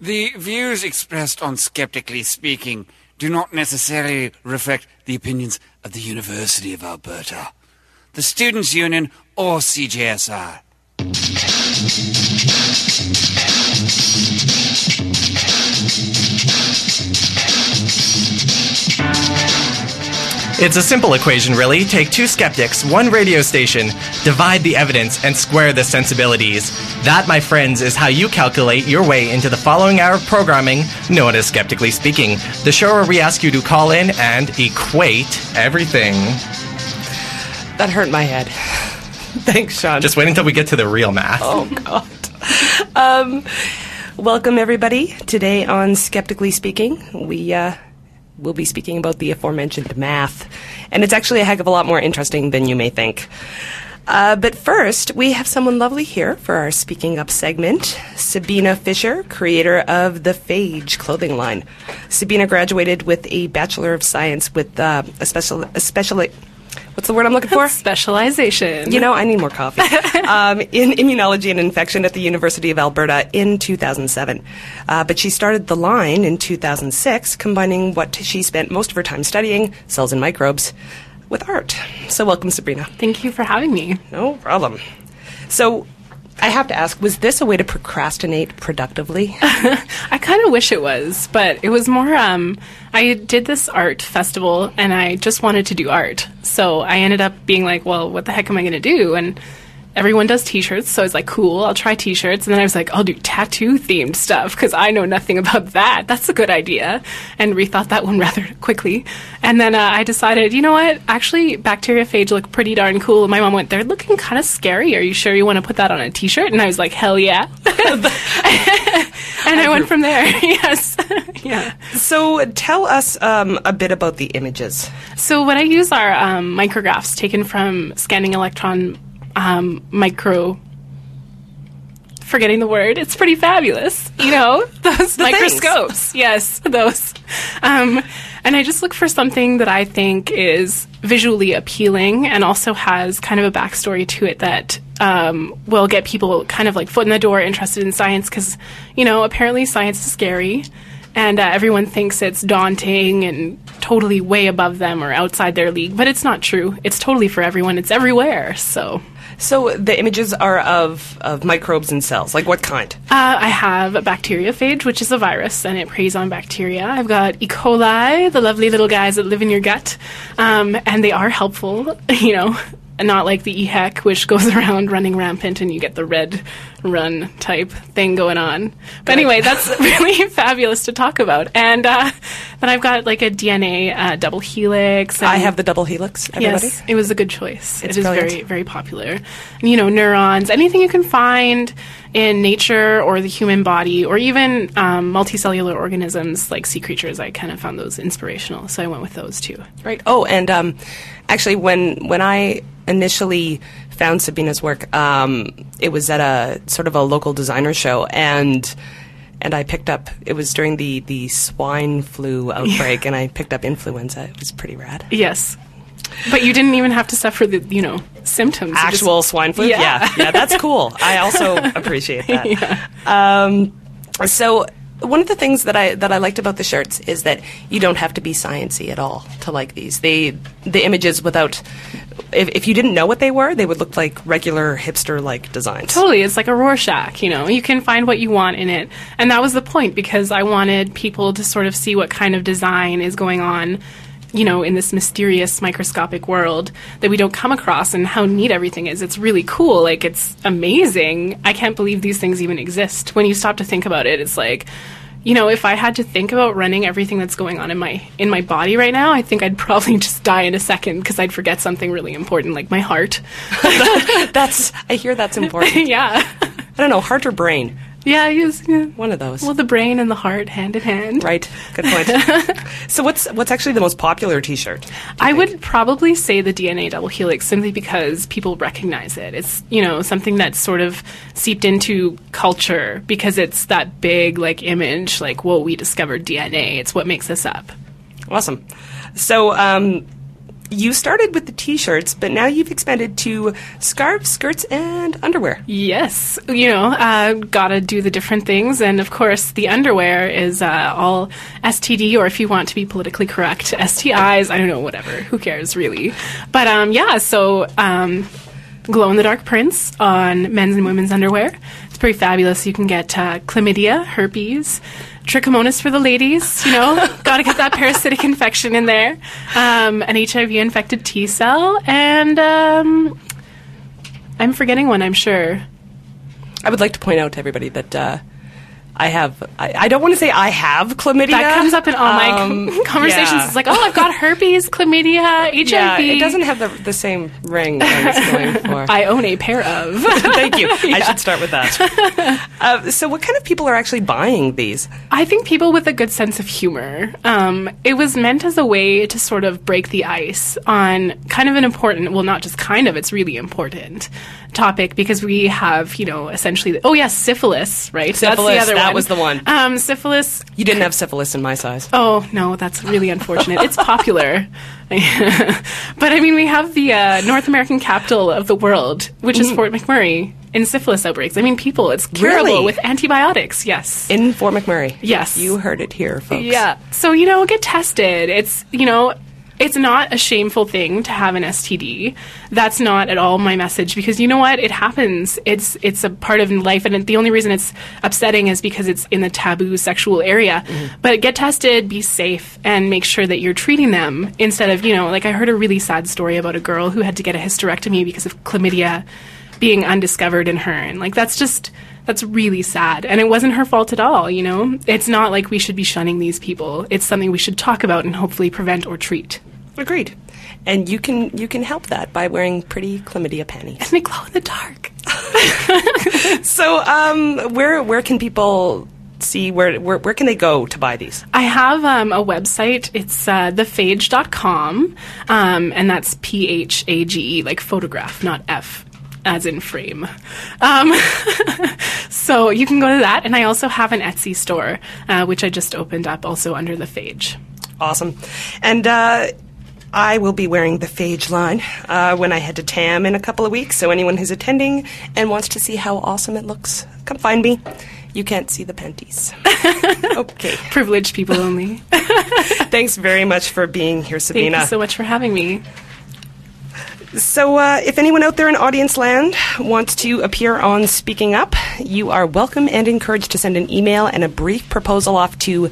The views expressed on Skeptically Speaking do not necessarily reflect the opinions of the University of Alberta, the Students' Union, or CJSR. It's a simple equation, really. Take two skeptics, one radio station, divide the evidence, and square the sensibilities. That, my friends, is how you calculate your way into the following hour of programming known as Skeptically Speaking, the show where we ask you to call in and equate everything. That hurt my head. Thanks, Sean. Just wait until we get to the real math. Oh, God. Welcome, everybody. Today on Skeptically Speaking, we'll be speaking about the aforementioned math. And it's actually a heck of a lot more interesting than you may think. But first, we have someone lovely here for our Speaking Up segment. Sabina Fisher, creator of the Phage clothing line. Sabina graduated with a Bachelor of Science with a what's the word I'm looking for? Specialization. You know, I need more coffee. In immunology and infection at the University of Alberta in 2007. But she started the line in 2006, combining what she spent most of her time studying, cells and microbes, with art. So welcome, Sabrina. Thank you for having me. No problem. So I have to ask, was this a way to procrastinate productively? I kind of wish it was, but it was more, I did this art festival and I just wanted to do art. So I ended up being like, well, what the heck am I going to do? And everyone does t-shirts, so I was like, cool, I'll try t-shirts. And then I was like, I'll do tattoo-themed stuff, because I know nothing about that. That's a good idea. And rethought that one rather quickly. And then I decided, you know what, actually, bacteriophage look pretty darn cool. And my mom went, they're looking kind of scary. Are you sure you want to put that on a t-shirt? And I was like, hell yeah. And I went from there. Yes. Yeah. So tell us a bit about the images. So what I use are micrographs taken from scanning electron forgetting the word. It's pretty fabulous. You know, those microscopes. Yes, those. And I just look for something that I think is visually appealing and also has kind of a backstory to it that will get people kind of like foot in the door interested in science because, you know, apparently science is scary. And everyone thinks it's daunting and totally way above them or outside their league. But it's not true. It's totally for everyone. It's everywhere. So the images are of microbes and cells. Like what kind? I have a bacteriophage, which is a virus, and it preys on bacteria. I've got E. coli, the lovely little guys that live in your gut. And they are helpful, you know. Not like the EHEC, which goes around running rampant and you get the red run type thing going on. But anyway, that's really fabulous to talk about. And then I've got like a DNA double helix. I have the double helix, everybody. Yes, it was a good choice. It's brilliant. Very, very popular. And, you know, neurons, anything you can find in nature or the human body or even multicellular organisms like sea creatures, I kind of found those inspirational. So I went with those too. Right. Oh, and actually when I initially found Sabina's work, it was at a sort of a local designer show, and I picked up, it was during the swine flu outbreak, and I picked up influenza. It was pretty rad. Yes. But you didn't even have to suffer the, you know, symptoms. Actual swine flu? Yeah, that's cool. I also appreciate that. Yeah. So one of the things that I liked about the shirts is that you don't have to be sciencey at all to like these. The images without, if you didn't know what they were, they would look like regular hipster-like designs. Totally. It's like a Rorschach, you know. You can find what you want in it. And that was the point, because I wanted people to sort of see what kind of design is going on, you know, in this mysterious microscopic world that we don't come across, and how neat everything is. It's really cool. Like, it's amazing. I can't believe these things even exist. When you stop to think about it, it's like, you know, if I had to think about running everything that's going on in my body right now, I think I'd probably just die in a second because I'd forget something really important, like my heart. I hear that's important. Yeah. I don't know, heart or brain? Yeah, yeah. One of those. Well, the brain and the heart hand in hand. Right. Good point. So what's actually the most popular T-shirt? I would probably say the DNA double helix, simply because people recognize it. It's, you know, something that's sort of seeped into culture because it's that big, like, image, like, whoa, we discovered DNA. It's what makes us up. Awesome. So You started with the T-shirts, but now you've expanded to scarves, skirts, and underwear. Yes. Gotta do the different things. And, of course, the underwear is all STD, or if you want to be politically correct, STIs. I don't know, whatever. Who cares, really? But, glow-in-the-dark prints on men's and women's underwear. It's pretty fabulous. You can get chlamydia, herpes, trichomonas for the ladies, Gotta get that parasitic infection in there. An HIV-infected T-cell, and I'm forgetting one, I'm sure. I would like to point out to everybody that I don't want to say I have chlamydia. That comes up in all my conversations. Yeah. It's like, I've got herpes, chlamydia, HIV. Yeah, it doesn't have the same ring I was going for. I own a pair of. Thank you. I should start with that. So what kind of people are actually buying these? I think people with a good sense of humor. It was meant as a way to sort of break the ice on kind of an important, well, not just kind of, it's really important topic, because we have, essentially, syphilis, right? Syphilis, that's the other one. That was the one. Syphilis. You didn't have syphilis in my size. Oh, no, that's really unfortunate. It's popular. But, we have the North American capital of the world, which is Fort McMurray, in syphilis outbreaks. People, it's curable with antibiotics, yes. In Fort McMurray? Yes. You heard it here, folks. Yeah. So, get tested. It's, it's not a shameful thing to have an STD. That's not at all my message, because you know what? It happens. It's a part of life, and the only reason it's upsetting is because it's in the taboo sexual area. Mm-hmm. But get tested, be safe, and make sure that you're treating them instead of, I heard a really sad story about a girl who had to get a hysterectomy because of chlamydia being undiscovered in her. And, that's really sad. And it wasn't her fault at all, It's not like we should be shunning these people. It's something we should talk about and hopefully prevent or treat. Agreed. And you can help that by wearing pretty chlamydia panties. And they glow in the dark. So, where can people see, where can they go to buy these? I have a website. It's thephage.com, and that's PHAGE, like photograph, not F as in frame. So you can go to that, and I also have an Etsy store, which I just opened up also under the Phage. Awesome. And I will be wearing the Phage line when I head to TAM in a couple of weeks, so anyone who's attending and wants to see how awesome it looks, come find me. You can't see the panties. Okay. Privileged people only. Thanks very much for being here, Sabina. Thank you so much for having me. So if anyone out there in audience land wants to appear on Speaking Up, you are welcome and encouraged to send an email and a brief proposal off to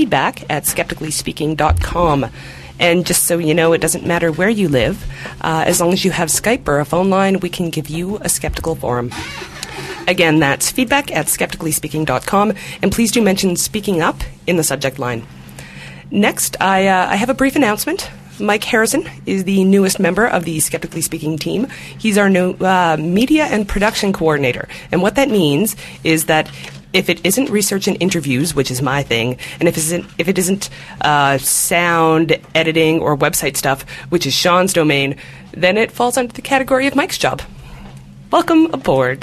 feedback@skepticallyspeaking.com. And just so you know, it doesn't matter where you live. As long as you have Skype or a phone line, we can give you a skeptical forum. Again, that's feedback@skepticallyspeaking.com. And please do mention Speaking Up in the subject line. Next, I have a brief announcement. Mike Harrison is the newest member of the Skeptically Speaking team. He's our new media and production coordinator. And what that means is that if it isn't research and interviews, which is my thing, and if it isn't sound editing or website stuff, which is Sean's domain, then it falls under the category of Mike's job. Welcome aboard.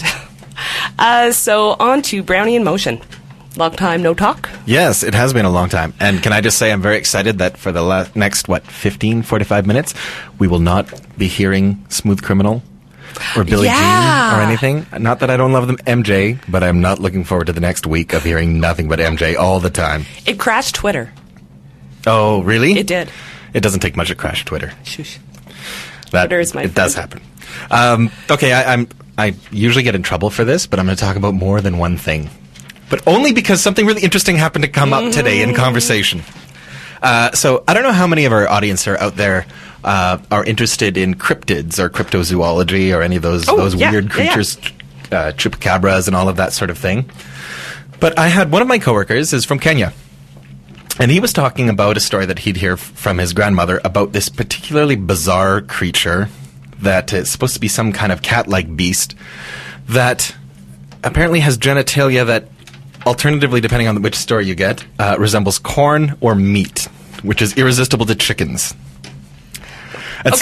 So on to Brownie in Motion. Long time no talk? Yes, it has been a long time. And can I just say I'm very excited that for the next, 45 minutes, we will not be hearing Smooth Criminal or Billie Jean or anything. Not that I don't love them, MJ, but I'm not looking forward to the next week of hearing nothing but MJ all the time. It crashed Twitter. Oh, really? It did. It doesn't take much to crash Twitter. Shush. Twitter is my friend. It does happen. Okay, I usually get in trouble for this, but I'm going to talk about more than one thing. But only because something really interesting happened to come up today in conversation. So I don't know how many of our audience are out there are interested in cryptids or cryptozoology or any of those weird creatures, chupacabras and all of that sort of thing. But I had one of my coworkers is from Kenya. And he was talking about a story that he'd hear from his grandmother about this particularly bizarre creature that is supposed to be some kind of cat-like beast that apparently has genitalia that, alternatively, depending on which story you get, resembles corn or meat, which is irresistible to chickens. And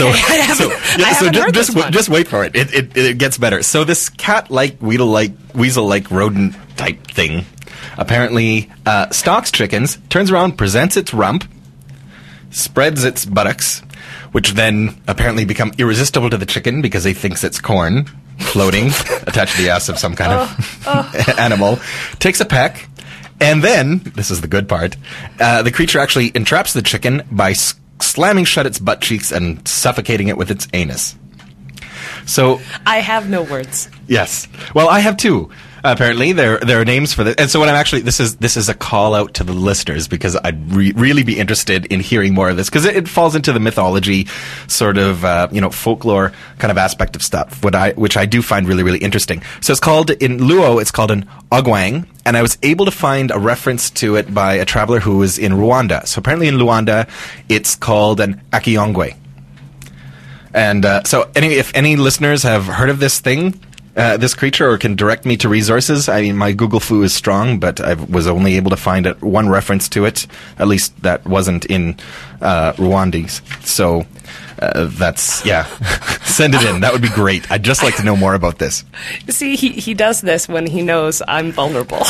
just wait for it. It gets better. So this cat-like, weasel-like rodent type thing apparently stalks chickens, turns around, presents its rump, spreads its buttocks, which then apparently become irresistible to the chicken because he thinks it's corn floating attached to the ass of some kind of animal, takes a peck, and then, this is the good part, the creature actually entraps the chicken by slamming shut its butt cheeks and suffocating it with its anus. So I have no words. Yes. Well, I have two. Apparently, there are names for this, and so what I'm actually this is a call out to the listeners because I'd really be interested in hearing more of this because it falls into the mythology sort of folklore kind of aspect of stuff, which I do find really interesting. So it's called in Luo, it's called an ogwang, and I was able to find a reference to it by a traveler who was in Rwanda. So apparently in Rwanda, it's called an akiongwe. And so if any listeners have heard of this thing, this creature, or can direct me to resources, I mean, my Google foo is strong, but I was only able to find one reference to it, at least that wasn't in Rwandese. So that's, yeah, send it in. That would be great. I'd just like to know more about this. See, he does this when he knows I'm vulnerable.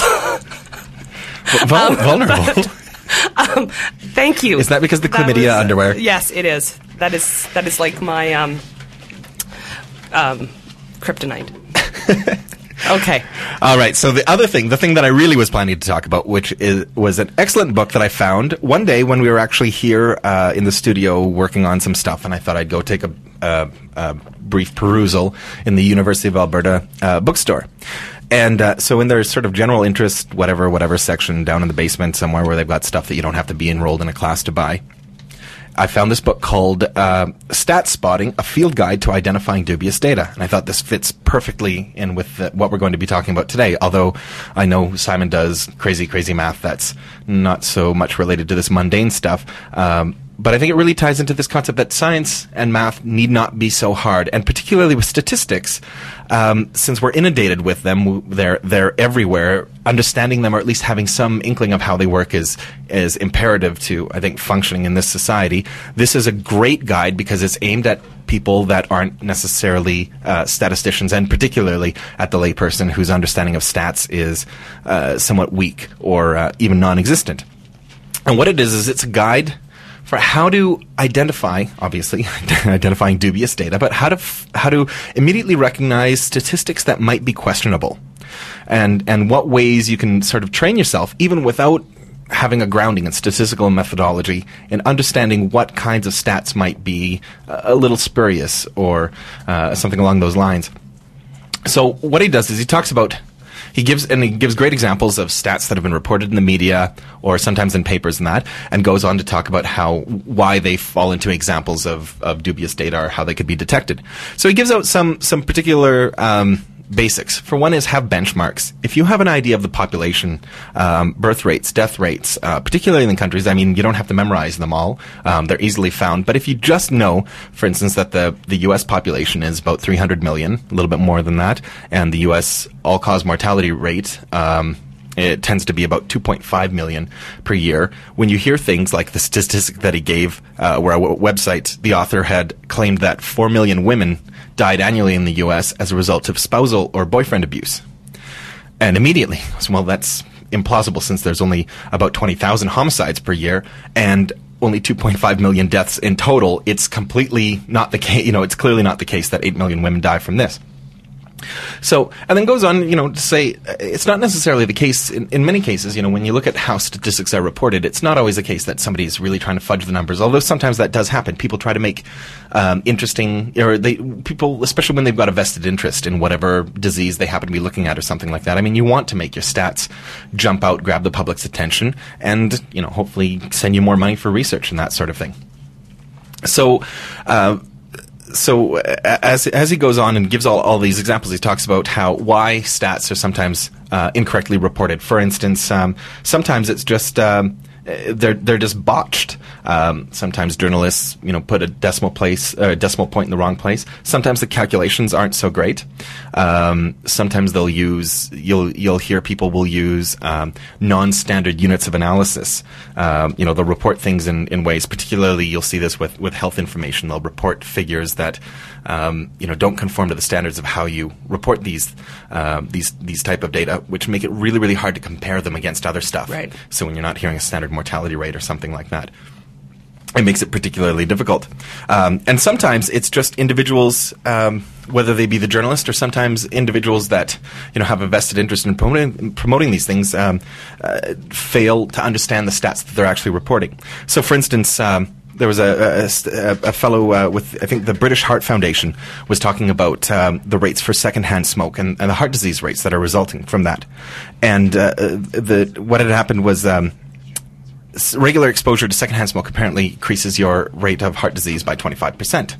Vulnerable? Thank you. Is that because the chlamydia underwear? Yes, it is. That is like my kryptonite. Okay. All right. So the thing that I really was planning to talk about, which was an excellent book that I found one day when we were actually here in the studio working on some stuff, and I thought I'd go take a brief perusal in the University of Alberta bookstore. And so in their sort of general interest, whatever section down in the basement somewhere where they've got stuff that you don't have to be enrolled in a class to buy, I found this book called Stat Spotting, A Field Guide to Identifying Dubious Data. And I thought this fits perfectly in with what we're going to be talking about today, although I know Simon does crazy math that's not so much related to this mundane stuff. But I think it really ties into this concept that science and math need not be so hard, and particularly with statistics, since we're inundated with them, they're everywhere. Understanding them, or at least having some inkling of how they work, is imperative to, I think, functioning in this society. This is a great guide because it's aimed at people that aren't necessarily statisticians, and particularly at the layperson whose understanding of stats is somewhat weak or even non-existent. And what it is it's a guide for how to identify, obviously, identifying dubious data, but how to immediately recognize statistics that might be questionable, and what ways you can sort of train yourself, even without having a grounding in statistical methodology, in understanding what kinds of stats might be a little spurious or something along those lines. So what he does is he gives great examples of stats that have been reported in the media or sometimes in papers and that, and goes on to talk about why they fall into examples of dubious data or how they could be detected. So he gives out some particular basics. For one is have benchmarks. If you have an idea of the population, birth rates, death rates, particularly in countries, I mean, you don't have to memorize them all. They're easily found. But if you just know, for instance, that the U.S. population is about 300 million, a little bit more than that, and the U.S. all-cause mortality rate, it tends to be about 2.5 million per year. When you hear things like the statistic that he gave, where a website, the author had claimed that 4 million women died annually in the U.S. as a result of spousal or boyfriend abuse. And immediately, well, that's implausible since there's only about 20,000 homicides per year and only 2.5 million deaths in total. It's completely not the case, it's clearly not the case that 8 million women die from this. So, and then goes on, to say it's not necessarily the case in many cases, when you look at how statistics are reported, it's not always the case that somebody is really trying to fudge the numbers, although sometimes that does happen. People try to make interesting, or people, especially when they've got a vested interest in whatever disease they happen to be looking at or something like that. I mean, you want to make your stats jump out, grab the public's attention, and, hopefully send you more money for research and that sort of thing. So as he goes on and gives all these examples, he talks about why stats are sometimes incorrectly reported. For instance, sometimes it's just they're just botched. Sometimes journalists, put a decimal point in the wrong place. Sometimes the calculations aren't so great. Sometimes you'll hear people will use non-standard units of analysis. They'll report things in ways, particularly you'll see this with health information. They'll report figures that don't conform to the standards of how you report these type of data, which make it really, really hard to compare them against other stuff. Right. So when you're not hearing a standard mortality rate or something like that. it makes it particularly difficult. And sometimes it's just individuals, whether they be the journalist or sometimes individuals that have a vested interest in promoting these things, fail to understand the stats that they're actually reporting. So, for instance, there was a fellow with, I think, the British Heart Foundation was talking about the rates for secondhand smoke and the heart disease rates that are resulting from that. And what had happened was regular exposure to secondhand smoke apparently increases your rate of heart disease by 25%.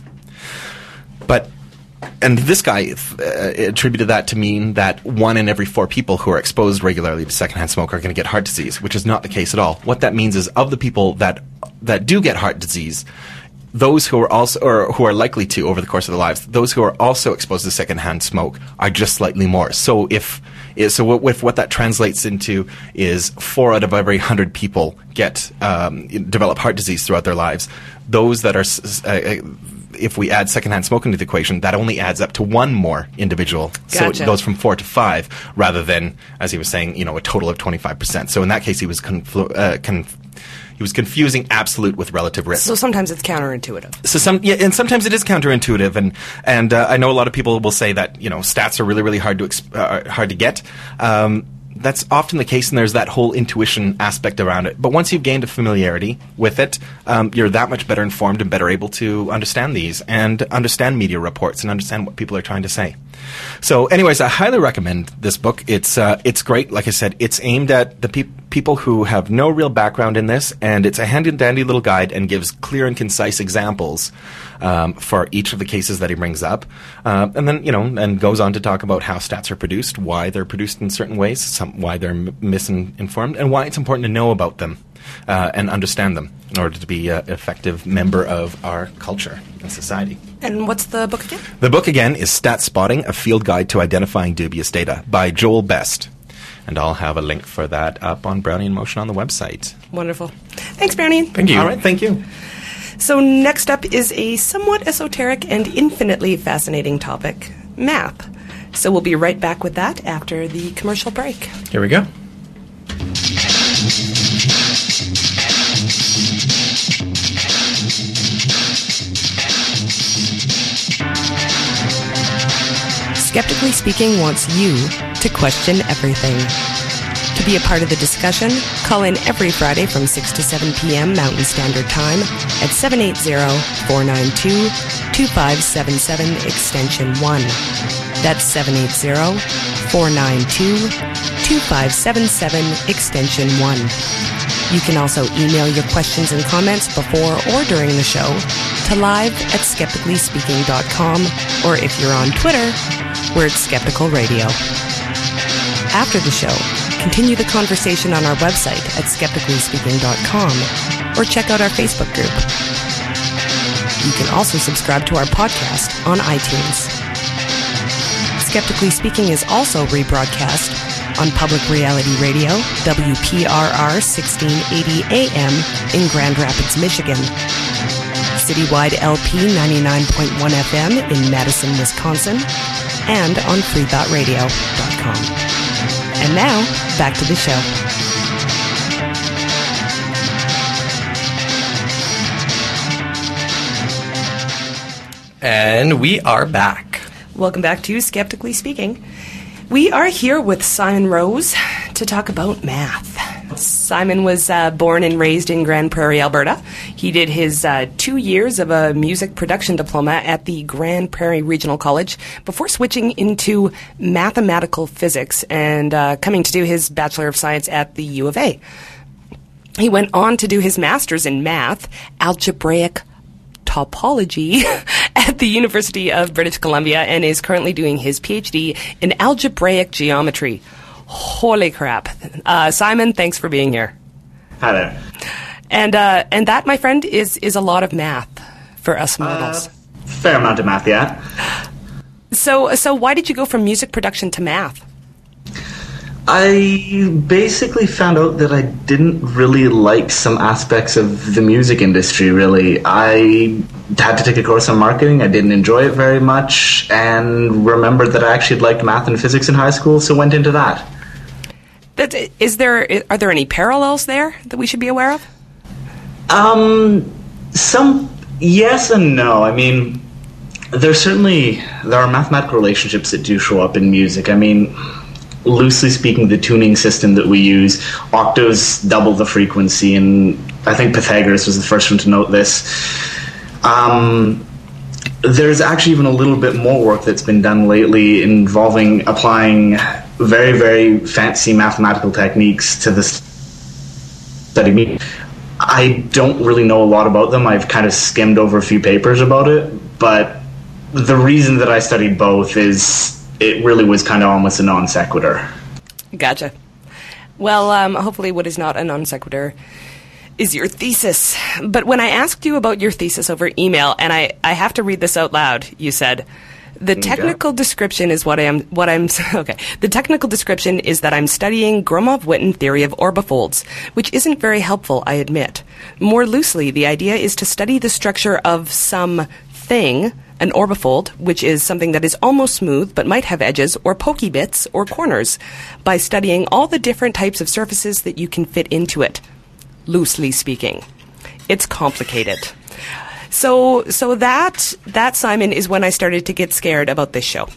And this guy attributed that to mean that 1 in every 4 people who are exposed regularly to secondhand smoke are going to get heart disease, which is not the case at all. What that means is, of the people that do get heart disease, those who are also, or who are likely to over the course of their lives, those who are also exposed to secondhand smoke are just slightly more. So what that translates into is 4 out of every 100 people develop heart disease throughout their lives. Those that are, if we add secondhand smoke into the equation, that only adds up to 1 more individual. Gotcha. So it goes from 4 to 5, rather than, as he was saying, a total of 25%. So in that case, he was confusing absolute with relative risk. So sometimes it's counterintuitive. And sometimes it is counterintuitive, and I know a lot of people will say that stats are really, really hard to get. That's often the case, and there's that whole intuition aspect around it. But once you've gained a familiarity with it, you're that much better informed and better able to understand these and understand media reports and understand what people are trying to say. So anyways, I highly recommend this book. It's great. Like I said, it's aimed at the people who have no real background in this, and it's a handy-dandy little guide and gives clear and concise examples for each of the cases that he brings up. And then, and goes on to talk about how stats are produced, why they're produced in certain ways, why they're misinformed, and why it's important to know about them and understand them in order to be an effective member of our culture and society. And what's the book again? The book, again, is Stat Spotting, A Field Guide to Identifying Dubious Data by Joel Best. And I'll have a link for that up on Brownie in Motion on the website. Wonderful. Thanks, Brownie. Thank you. All right, thank you. So next up is a somewhat esoteric and infinitely fascinating topic, math. So we'll be right back with that after the commercial break. Here we go. Skeptically Speaking wants you to question everything. To be a part of the discussion, call in every Friday from 6 to 7 p.m. Mountain Standard Time at 780-492-2577 extension 1. That's 780-492-2577 extension 1. You can also email your questions and comments before or during the show to live@skepticallyspeaking.com, or if you're on Twitter, we're at Skeptical Radio. After the show, continue the conversation on our website at skepticallyspeaking.com, or check out our Facebook group. You can also subscribe to our podcast on iTunes. Skeptically Speaking is also rebroadcast on Public Reality Radio, WPRR 1680 AM in Grand Rapids, Michigan. Citywide LP 99.1 FM in Madison, Wisconsin, and on freethoughtradio.com. And now, back to the show. And we are back. Welcome back to Skeptically Speaking. We are here with Simon Rose to talk about math. Simon was born and raised in Grand Prairie, Alberta. He did his 2 years of a music production diploma at the Grand Prairie Regional College before switching into mathematical physics and coming to do his Bachelor of Science at the U of A. He went on to do his master's in math, algebraic topology at the University of British Columbia, and is currently doing his PhD in algebraic geometry. Holy crap. Simon, thanks for being here. Hi there. And that, my friend, is a lot of math for us mortals. Fair amount of math, yeah. So why did you go from music production to math? I basically found out that I didn't really like some aspects of the music industry, really. I had to take a course on marketing. I didn't enjoy it very much, and remembered that I actually liked math and physics in high school, so went into that. Are there any parallels there that we should be aware of? Yes and no. I mean, there are mathematical relationships that do show up in music. I mean, loosely speaking, the tuning system that we use, octaves double the frequency, and I think Pythagoras was the first one to note this. There's actually even a little bit more work that's been done lately involving applying very, very fancy mathematical techniques to the study. I don't really know a lot about them. I've kind of skimmed over a few papers about it, but the reason that I studied both is it really was kind of almost a non sequitur. Gotcha. Well, hopefully what is not a non sequitur is your thesis. But when I asked you about your thesis over email, and I have to read this out loud, you said, the technical description is okay. The technical description is that I'm studying Gromov-Witten theory of orbifolds, which isn't very helpful, I admit. More loosely, the idea is to study the structure of some thing, an orbifold, which is something that is almost smooth but might have edges or pokey bits or corners, by studying all the different types of surfaces that you can fit into it. Loosely speaking. It's complicated. So that, Simon, is when I started to get scared about this show.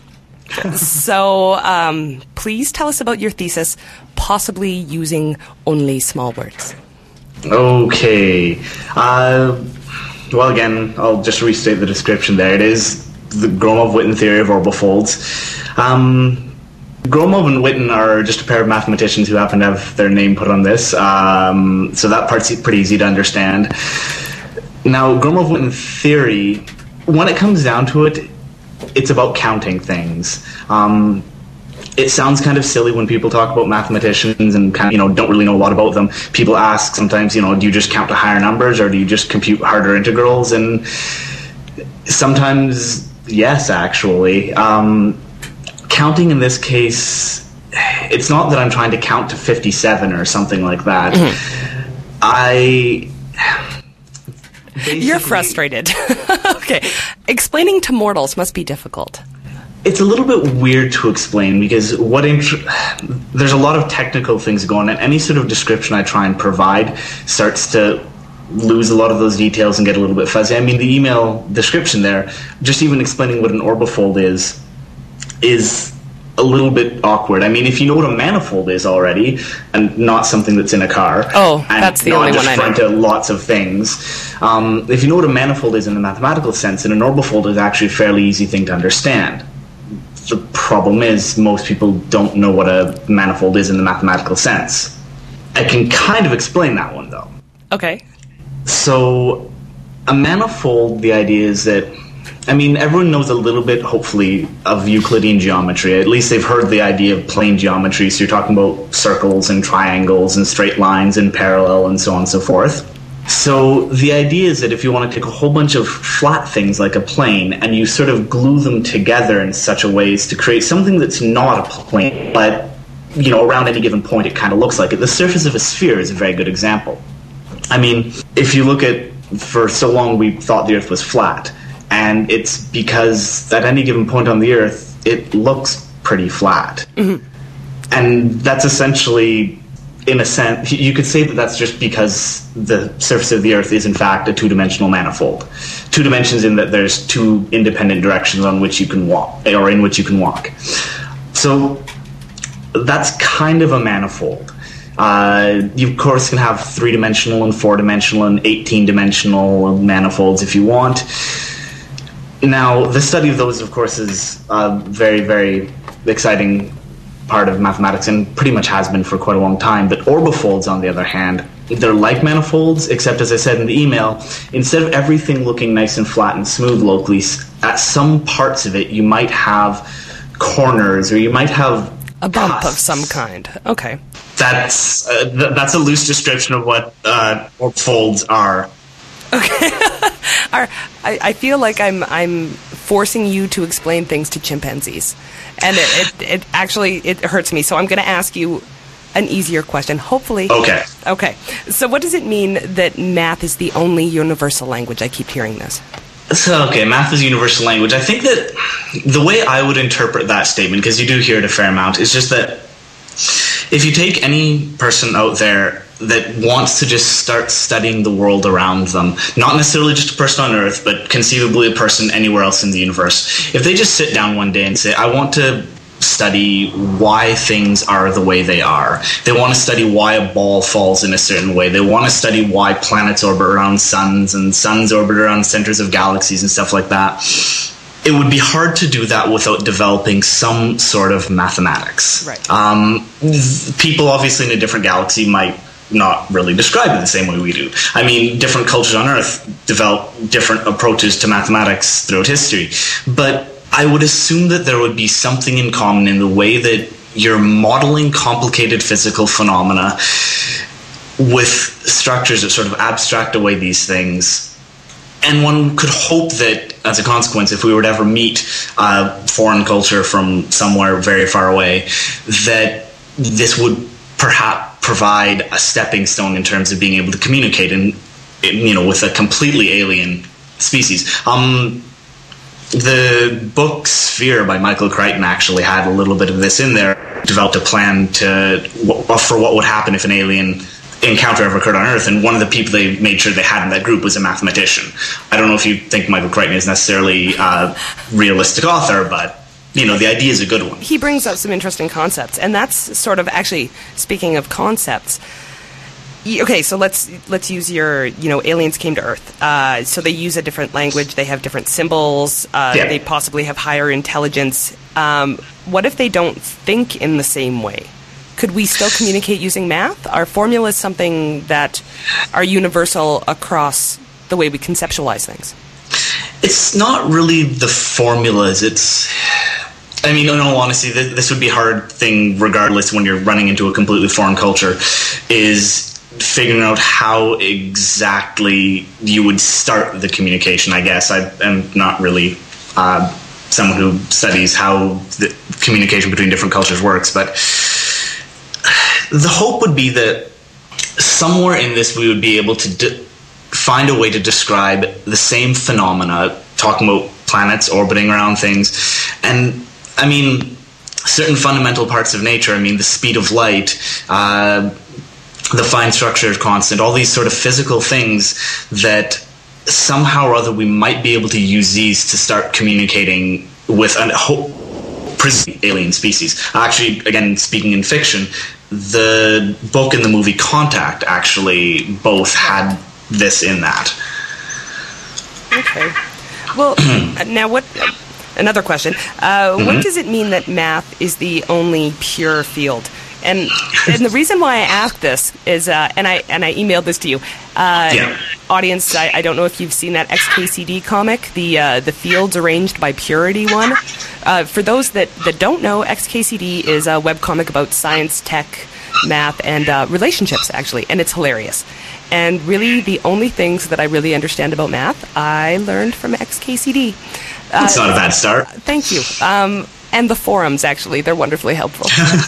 So please tell us about your thesis, possibly using only small words. Okay. Well, again, I'll just restate the description there. It is the Gromov-Witten theory of orbifolds. Gromov and Witten are just a pair of mathematicians who happen to have their name put on this, so that part's pretty easy to understand. Now, Gromov-Witten theory, when it comes down to it, it's about counting things. It sounds kind of silly when people talk about mathematicians and kind of, don't really know a lot about them. People ask sometimes, do you just count to higher numbers or do you just compute harder integrals? And sometimes, yes, actually. Counting in this case, it's not that I'm trying to count to 57 or something like that. You're frustrated. Okay. Explaining to mortals must be difficult. It's a little bit weird to explain because there's a lot of technical things going on, and any sort of description I try and provide starts to lose a lot of those details and get a little bit fuzzy. I mean, the email description there, just even explaining what an orbifold is a little bit awkward. I mean, if you know what a manifold is already, and not something that's in a car. Oh, that's the only one I know. To lots of things. If you know what a manifold is in the mathematical sense, then an orbifold is actually a fairly easy thing to understand. The problem is most people don't know what a manifold is in the mathematical sense. I can kind of explain that one, though. Okay. So, a manifold, the idea is that, everyone knows a little bit, hopefully, of Euclidean geometry. At least they've heard the idea of plane geometry, so you're talking about circles and triangles and straight lines and parallel and so on and so forth. So the idea is that if you want to take a whole bunch of flat things like a plane and you sort of glue them together in such a way as to create something that's not a plane, but, around any given point it kind of looks like it. The surface of a sphere is a very good example. If you look at, for so long we thought the Earth was flat, and it's because at any given point on the Earth, it looks pretty flat. Mm-hmm. And that's essentially, in a sense, you could say that that's just because the surface of the Earth is in fact a two-dimensional manifold. 2 dimensions in that there's 2 independent directions on which you can walk, or in which you can walk. So that's kind of a manifold. You, of course, can have 3-dimensional and 4-dimensional and 18-dimensional manifolds if you want. Now, the study of those, of course, is a very, very exciting part of mathematics and pretty much has been for quite a long time. But orbifolds, on the other hand, they're like manifolds, except, as I said in the email, instead of everything looking nice and flat and smooth locally, at some parts of it you might have corners or you might have a bump of some kind. Okay. That's a loose description of what orbifolds are. Okay. I feel like I'm forcing you to explain things to chimpanzees, and it actually hurts me. So I'm going to ask you an easier question, hopefully. Okay. Okay. So what does it mean that math is the only universal language? I keep hearing this. So, okay, math is universal language. I think that the way I would interpret that statement, because you do hear it a fair amount, is just that if you take any person out there that wants to just start studying the world around them, not necessarily just a person on Earth, but conceivably a person anywhere else in the universe, if they just sit down one day and say, I want to study why things are the way they are. They want to study why a ball falls in a certain way. They want to study why planets orbit around suns and suns orbit around centers of galaxies and stuff like that. It would be hard to do that without developing some sort of mathematics. Right. People obviously in a different galaxy might not really describe it the same way we do. I mean, different cultures on Earth develop different approaches to mathematics throughout history. But I would assume that there would be something in common in the way that you're modeling complicated physical phenomena with structures that sort of abstract away these things. And one could hope that, as a consequence, if we were to ever meet foreign culture from somewhere very far away, that this would perhaps provide a stepping stone in terms of being able to communicate with a completely alien species. The book Sphere by Michael Crichton actually had a little bit of this in there. Developed a plan for what would happen if an alien encounter ever occurred on Earth, and one of the people they made sure they had in that group was a mathematician. I don't know if you think Michael Crichton is necessarily a realistic author, but the idea is a good one. He brings up some interesting concepts, and that's sort of actually, speaking of concepts, okay, so let's use your, aliens came to Earth. So they use a different language, they have different symbols, They possibly have higher intelligence. What if they don't think in the same way? Could we still communicate using math? Are formulas something that are universal across the way we conceptualize things? It's not really the formulas. In all honesty, this would be a hard thing regardless when you're running into a completely foreign culture, is figuring out how exactly you would start the communication, I guess. I am not really someone who studies how the communication between different cultures works, but the hope would be that somewhere in this we would be able to find a way to describe the same phenomena, talking about planets orbiting around things, and certain fundamental parts of nature, the speed of light, the fine structure constant, all these sort of physical things that somehow or other we might be able to use these to start communicating with alien species. Actually, again, speaking in fiction, the book and the movie Contact actually both had this in that. Okay. Well, now what... Another question. What does it mean that math is the only pure field? And the reason why I ask this is, and I emailed this to you, audience. I don't know if you've seen that XKCD comic, the Fields Arranged by Purity one. For those that don't know, XKCD is a webcomic about science, tech, math, and relationships, actually, and it's hilarious. And really, the only things that I really understand about math, I learned from XKCD. That's not a bad start. Thank you. And the forums, actually, they're wonderfully helpful.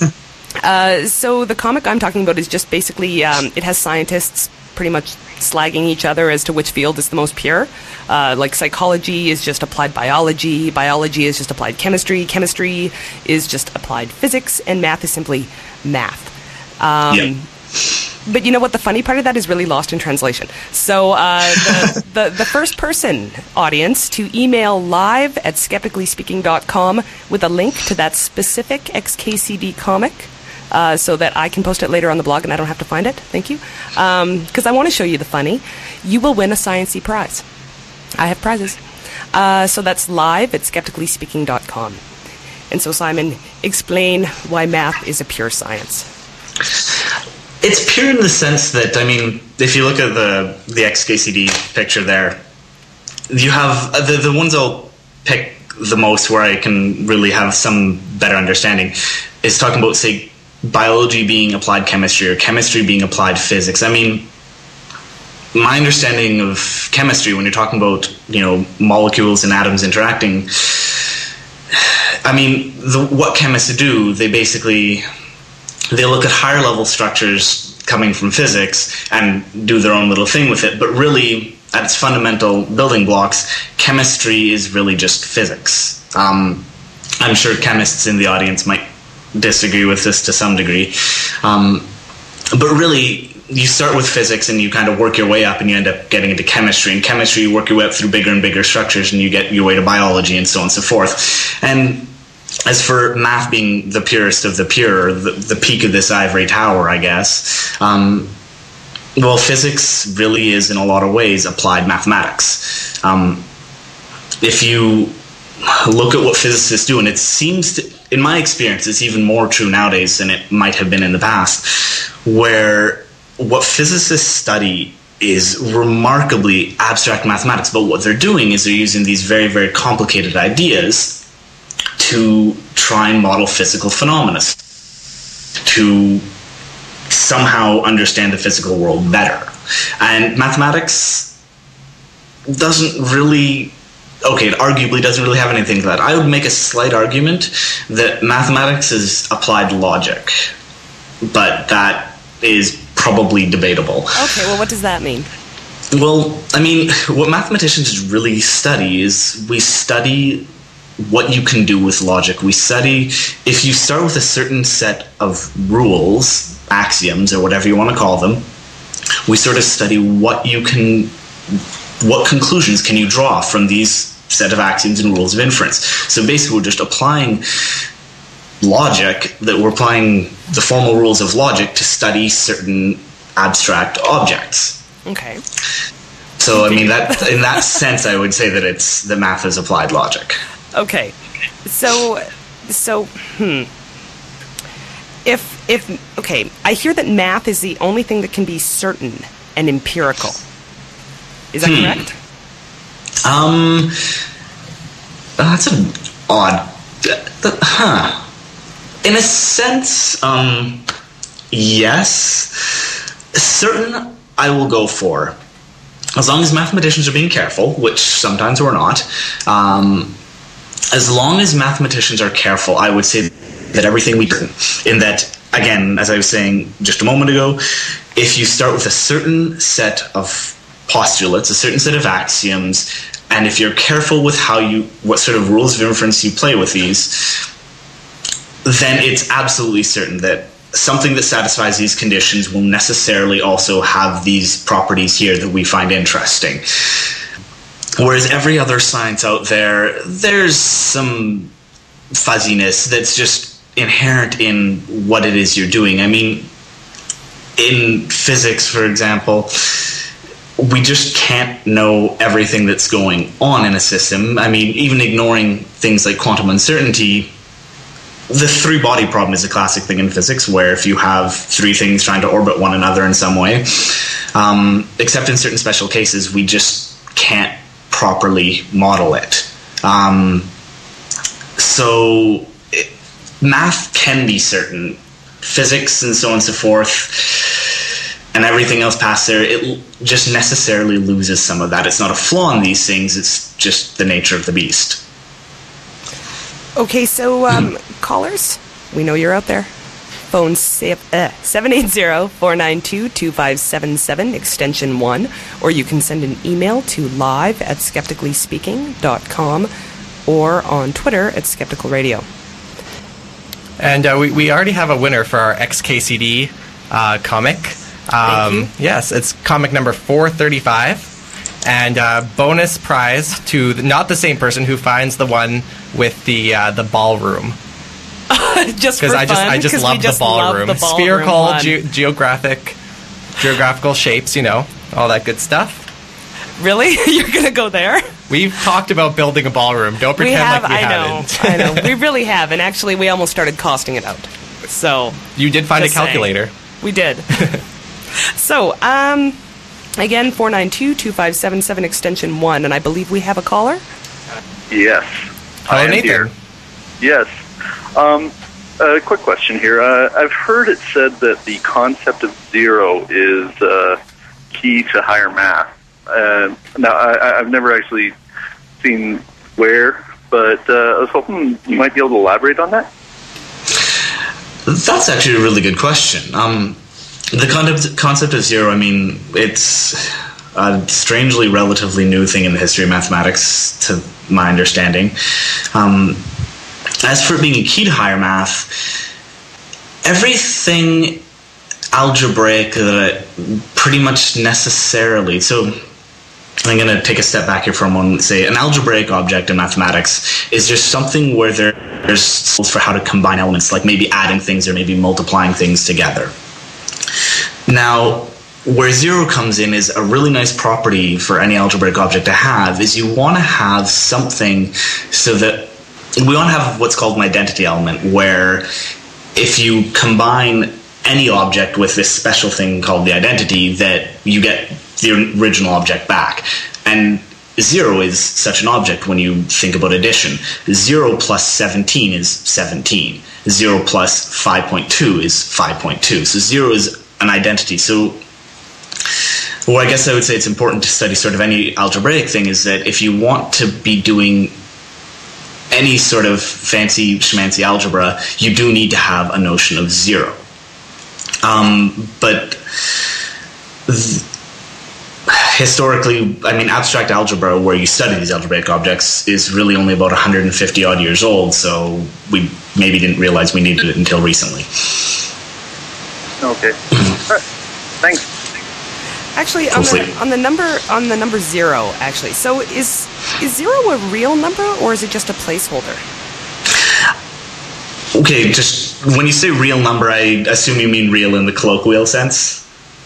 So the comic I'm talking about is just basically, it has scientists pretty much slagging each other as to which field is the most pure. Like psychology is just applied biology, biology is just applied chemistry, chemistry is just applied physics, and math is simply math. But you know what? The funny part of that is really lost in translation. So the first person, audience, to email live@skepticallyspeaking.com with a link to that specific XKCD comic so that I can post it later on the blog and I don't have to find it. Thank you. Because I want to show you the funny. You will win a Science-y prize. I have prizes. So that's live@skepticallyspeaking.com. And so, Simon, explain why math is a pure science. It's pure in the sense that, if you look at the XKCD picture there, you have the ones I'll pick the most where I can really have some better understanding is talking about, say, biology being applied chemistry or chemistry being applied physics. My understanding of chemistry, when you're talking about, molecules and atoms interacting, what chemists do, they look at higher level structures coming from physics and do their own little thing with it. But really, at its fundamental building blocks, chemistry is really just physics. I'm sure chemists in the audience might disagree with this to some degree. But really, you start with physics and you kind of work your way up and you end up getting into chemistry. In chemistry, you work your way up through bigger and bigger structures and you get your way to biology and so on and so forth. And as for math being the purest of the pure, the peak of this ivory tower, I guess, well, physics really is, in a lot of ways, applied mathematics. If you look at what physicists do, and it seems to, in my experience, it's even more true nowadays than it might have been in the past, where what physicists study is remarkably abstract mathematics, but what they're doing is they're using these very, very complicated ideas to try and model physical phenomena, to somehow understand the physical world better. And mathematics doesn't really, okay, it arguably doesn't really have anything to that. I would make a slight argument that mathematics is applied logic, but that is probably debatable. Okay, well, what does that mean? Well, I mean, what mathematicians really study is we study what you can do with logic. We study, if you start with a certain set of rules, axioms, or whatever you want to call them, we sort of study what conclusions can you draw from these set of axioms and rules of inference. So basically we're just applying logic, that we're applying the formal rules of logic to study certain abstract objects. Okay. So I mean, that in that sense, I would say that the math is applied logic. Okay. So if okay, I hear that math is the only thing that can be certain and empirical. Is that correct? That's an odd. In a sense, yes. Certain, I will go for. As long as mathematicians are being careful, which sometimes we're not. As long as mathematicians are careful, I would say that everything we do, in that, again, as I was saying just a moment ago, if you start with a certain set of postulates, a certain set of axioms, and if you're careful with what sort of rules of inference you play with these, then it's absolutely certain that something that satisfies these conditions will necessarily also have these properties here that we find interesting. Whereas every other science out there, there's some fuzziness that's just inherent in what it is you're doing. I mean, in physics, for example, we just can't know everything that's going on in a system. I mean, even ignoring things like quantum uncertainty, the three-body problem is a classic thing in physics, where if you have three things trying to orbit one another in some way, except in certain special cases, we just can't properly model it. Math can be certain. Physics and so on and so forth, and everything else past there, it just necessarily loses some of that. It's not a flaw in these things, it's just the nature of the beast. Okay, so callers, we know you're out there. Phone 780-492-2577, extension 1, or you can send an email to live@skepticallyspeaking.com or on Twitter @Skeptical Radio. And we already have a winner for our XKCD comic. Thank you. Yes, it's comic number 435. And bonus prize to not the same person who finds the one with the ballroom. Just for fun, I just love the ballroom. Spherical, geographical shapes, all that good stuff. Really? You're going to go there? We've talked about building a ballroom. Don't pretend like we haven't. I know. We really have. And actually, we almost started costing it out. So you did find a calculator. We did. So, again, 492-2577, extension 1. And I believe we have a caller? Yes. Hello, Nathan. Here. Yes. A quick question here. I've heard it said that the concept of zero is key to higher math. Now, I've never actually seen where, but I was hoping you might be able to elaborate on that. That's actually a really good question. The concept of zero, I mean, it's a strangely relatively new thing in the history of mathematics, to my understanding. As for it being a key to higher math, everything algebraic that pretty much necessarily. So I'm going to take a step back here for a moment and say an algebraic object in mathematics is just something where there's rules for how to combine elements, like maybe adding things or maybe multiplying things together. Now, where zero comes in is a really nice property for any algebraic object to have is you want to have something so that we want to have what's called an identity element, where if you combine any object with this special thing called the identity, that you get the original object back. And 0 is such an object when you think about addition. 0 plus 17 is 17. 0 plus 5.2 is 5.2. So 0 is an identity. So well, I guess I would say it's important to study sort of any algebraic thing is that if you want to be doing any sort of fancy schmancy algebra, you do need to have a notion of 0. But historically, I mean, abstract algebra, where you study these algebraic objects, is really only about 150 odd years old, so we maybe didn't realize we needed it until recently. Okay. Thanks. Actually, on the number 0, actually. So is 0 a real number, or is it just a placeholder? Okay, just when you say real number, I assume you mean real in the colloquial sense?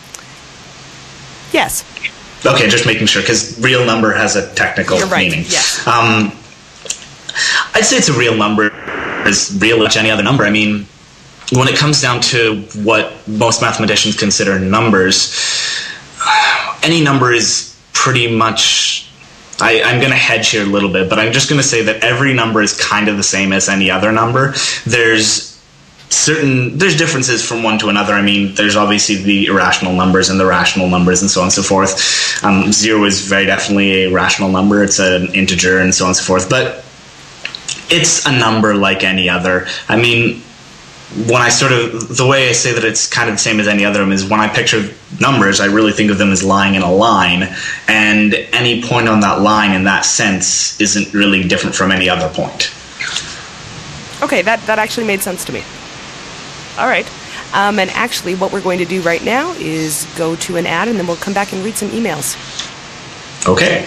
Yes. Okay, just making sure, because real number has a technical meaning. Yes. I'd say it's a real number, as real as any other number. I mean, when it comes down to what most mathematicians consider numbers, any number is pretty much... I'm going to hedge here a little bit, but I'm just going to say that every number is kind of the same as any other number. There's differences from one to another. I mean, there's obviously the irrational numbers and the rational numbers and so on and so forth. 0 is very definitely a rational number. It's an integer and so on and so forth. But it's a number like any other. I mean, when the way I say that it's kind of the same as any other is when I picture numbers, I really think of them as lying in a line, and any point on that line in that sense isn't really different from any other point. Okay, that actually made sense to me. All right. And actually, what we're going to do right now is go to an ad, and then we'll come back and read some emails. Okay.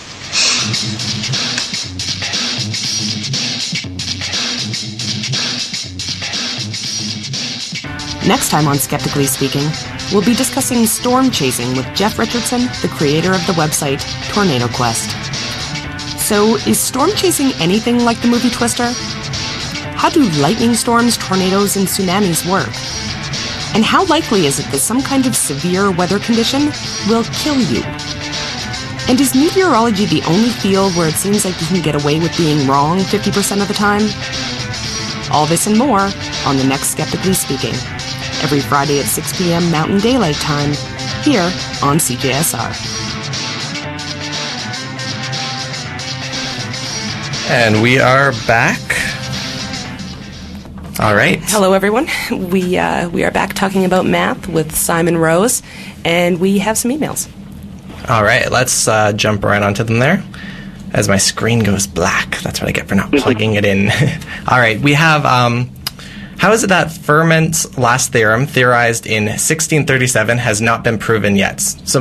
Next time on Skeptically Speaking, we'll be discussing storm chasing with Jeff Richardson, the creator of the website Tornado Quest. So, is storm chasing anything like the movie Twister? How do lightning storms, tornadoes, and tsunamis work? And how likely is it that some kind of severe weather condition will kill you? And is meteorology the only field where it seems like you can get away with being wrong 50% of the time? All this and more on the next Skeptically Speaking, every Friday at 6 p.m. Mountain Daylight Time, here on CJSR. And we are back. All right. Hello, everyone. We are back talking about math with Simon Rose, and we have some emails. All right, let's jump right onto them there. As my screen goes black, that's what I get for not plugging it in. All right, we have, how is it that Fermat's last theorem, theorized in 1637, has not been proven yet? So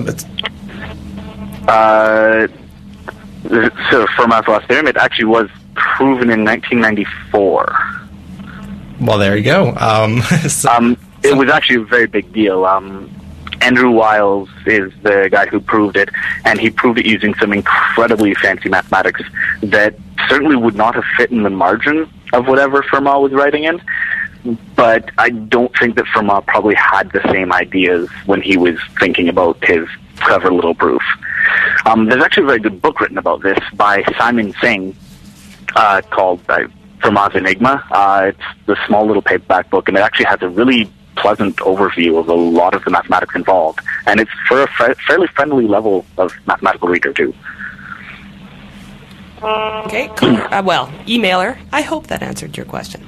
Fermat's last theorem, it actually was proven in 1994. Well, there you go. It was actually a very big deal. Andrew Wiles is the guy who proved it, and he proved it using some incredibly fancy mathematics that certainly would not have fit in the margin of whatever Fermat was writing in. But I don't think that Fermat probably had the same ideas when he was thinking about his clever little proof. There's actually a very good book written about this by Simon Singh called Fermat's Enigma. It's the small little paperback book, and it actually has a really pleasant overview of a lot of the mathematics involved, and it's for a fairly friendly level of mathematical reader too. Okay, cool. Well, emailer, I hope that answered your question.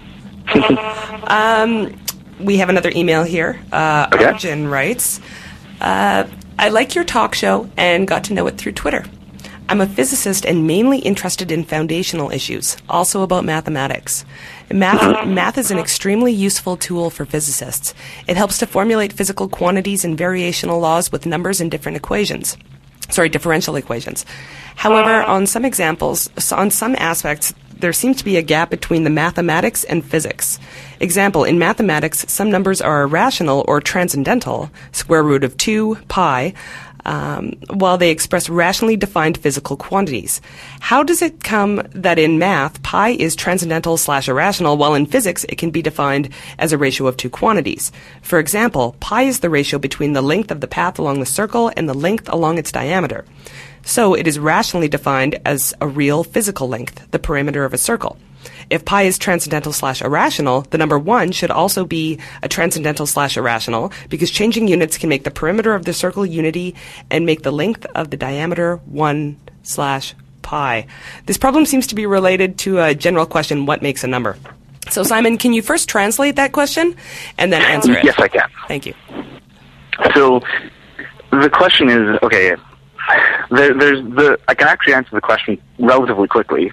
We have another email here. Arjun writes, I like your talk show and got to know it through Twitter. I'm a physicist and mainly interested in foundational issues, also about mathematics. Math is an extremely useful tool for physicists. It helps to formulate physical quantities and variational laws with numbers and differential equations. However, on some aspects, there seems to be a gap between the mathematics and physics. Example, in mathematics, some numbers are irrational or transcendental, square root of 2, pi, while they express rationally defined physical quantities. How does it come that in math, pi is transcendental/irrational, while in physics it can be defined as a ratio of two quantities? For example, pi is the ratio between the length of the path along the circle and the length along its diameter. So it is rationally defined as a real physical length, the perimeter of a circle. If pi is transcendental/irrational, the number 1 should also be a transcendental/irrational, because changing units can make the perimeter of the circle unity and make the length of the diameter 1/pi. This problem seems to be related to a general question, what makes a number? So Simon, can you first translate that question and then answer it? Yes, I can. Thank you. So the question is, okay, I can actually answer the question relatively quickly.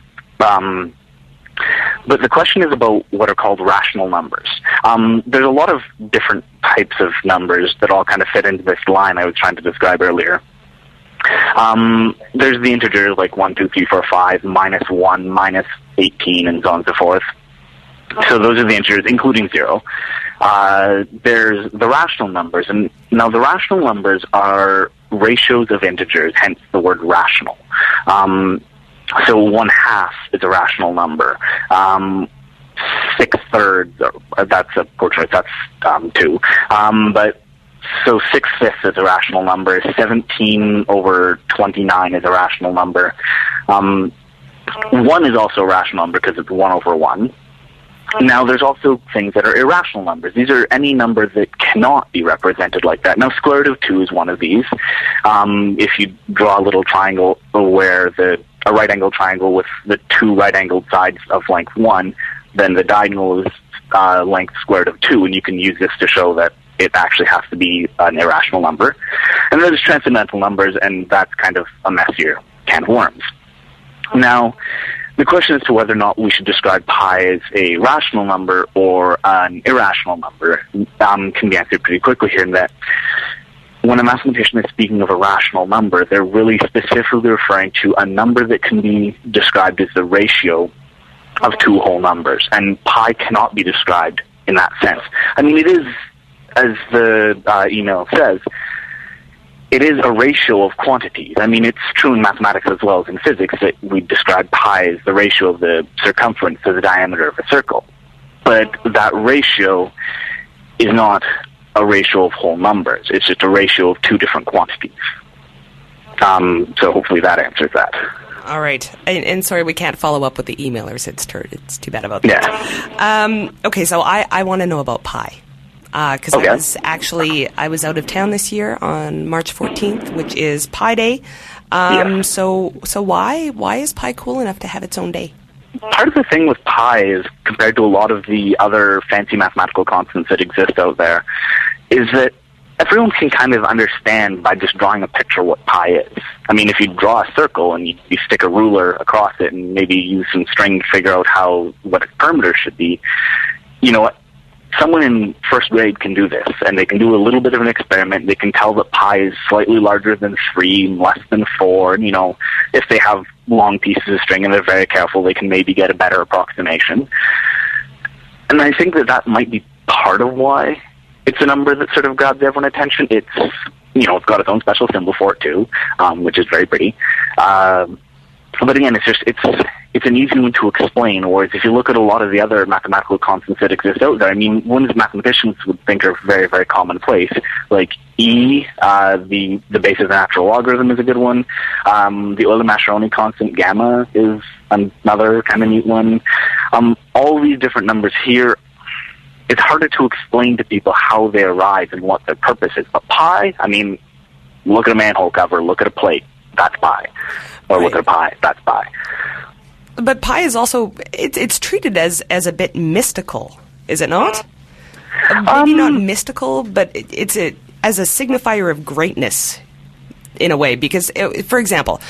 But the question is about what are called rational numbers. There's a lot of different types of numbers that all kind of fit into this line I was trying to describe earlier. There's the integers like 1, 2, 3, 4, 5, -1, -18, and so on and so forth. So those are the integers, including 0. There's the rational numbers, and now the rational numbers are ratios of integers, hence the word rational. So 1/2 is a rational number. 6/3, that's a poor choice, that's 2. But so 6/5 is a rational number. 17/29 is a rational number. 1 is also a rational number because it's 1/1. Now, there's also things that are irrational numbers. These are any number that cannot be represented like that. Now, square root of 2 is one of these. If you draw a little triangle where a right-angled triangle with the two right-angled sides of length 1, then the diagonal is length square root of 2, and you can use this to show that it actually has to be an irrational number. And then there's transcendental numbers, and that's kind of a messier can of worms. Now, the question as to whether or not we should describe pi as a rational number or an irrational number can be answered pretty quickly here, in that when a mathematician is speaking of a rational number, they're really specifically referring to a number that can be described as the ratio of two whole numbers, and pi cannot be described in that sense. I mean, it is, as the email says, it is a ratio of quantities. I mean, it's true in mathematics as well as in physics that we describe pi as the ratio of the circumference to the diameter of a circle. But that ratio is not a ratio of whole numbers. It's just a ratio of two different quantities. So hopefully that answers that. All right. And sorry, we can't follow up with the emailers. It's too bad about that. Yeah. Okay, so I want to know about pi. Because I was out of town this year on March 14th, which is Pi Day. So why is pi cool enough to have its own day? Part of the thing with pi is, compared to a lot of the other fancy mathematical constants that exist out there, is that everyone can kind of understand by just drawing a picture what pi is. I mean, if you draw a circle and you stick a ruler across it and maybe use some string to figure out what a perimeter should be, you know what? Someone in first grade can do this, and they can do a little bit of an experiment. They can tell that pi is slightly larger than 3, less than 4. You know, if they have long pieces of string and they're very careful, they can maybe get a better approximation. And I think that might be part of why it's a number that sort of grabs everyone's attention. It's it's got its own special symbol for it too, which is very pretty. But again, it's an easy one to explain, whereas if you look at a lot of the other mathematical constants that exist out there, I mean, ones mathematicians would think are very, very commonplace, like E, the base of the natural logarithm is a good one. The Euler-Mascheroni constant, gamma, is another kind of neat one. All these different numbers here, it's harder to explain to people how they arise and what their purpose is. But pi, I mean, look at a manhole cover, look at a plate, that's pi. Or look at a pie, that's pi. But pi is also, it's treated as a bit mystical, is it not? Maybe not mystical, but as a signifier of greatness, in a way. Because, for example,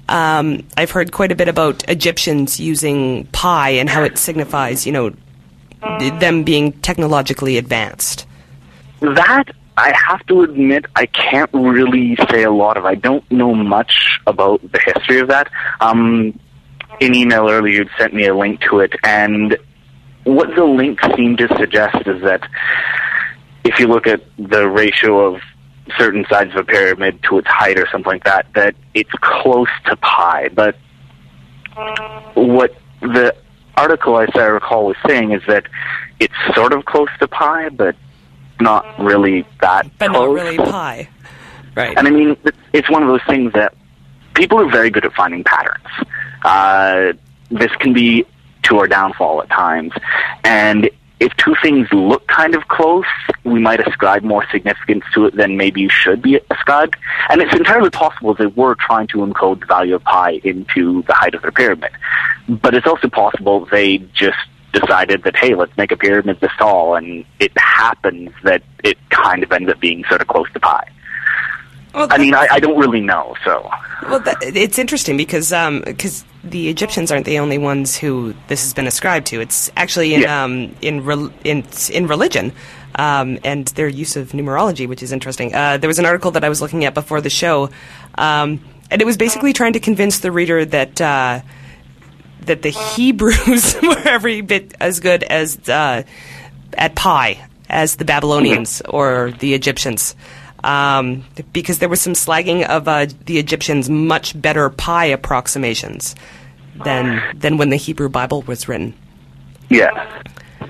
I've heard quite a bit about Egyptians using pi and how it signifies, them being technologically advanced. That, I have to admit, I can't really say a lot of. I don't know much about the history of that. In email earlier, you'd sent me a link to it, and what the link seemed to suggest is that if you look at the ratio of certain sides of a pyramid to its height or something like that, that it's close to pi. But what the article, as I recall, was saying is that it's sort of close to pi, but not really that But close. not really pi. Right. And I mean, it's one of those things that people are very good at finding patterns. This can be to our downfall at times. And if two things look kind of close, we might ascribe more significance to it than maybe you should be ascribed. And it's entirely possible they were trying to encode the value of pi into the height of their pyramid. But it's also possible they just decided that, hey, let's make a pyramid this tall, and it happens that it kind of ends up being sort of close to pi. Well, I mean, I don't really know, so... Well, it's interesting because the Egyptians aren't the only ones who this has been ascribed to. It's actually in religion and their use of numerology, which is interesting. There was an article that I was looking at before the show, and it was basically trying to convince the reader that the Hebrews were every bit as good as at pi as the Babylonians or the Egyptians. Because there was some slagging of the Egyptians' much better pi approximations than when the Hebrew Bible was written. Yeah.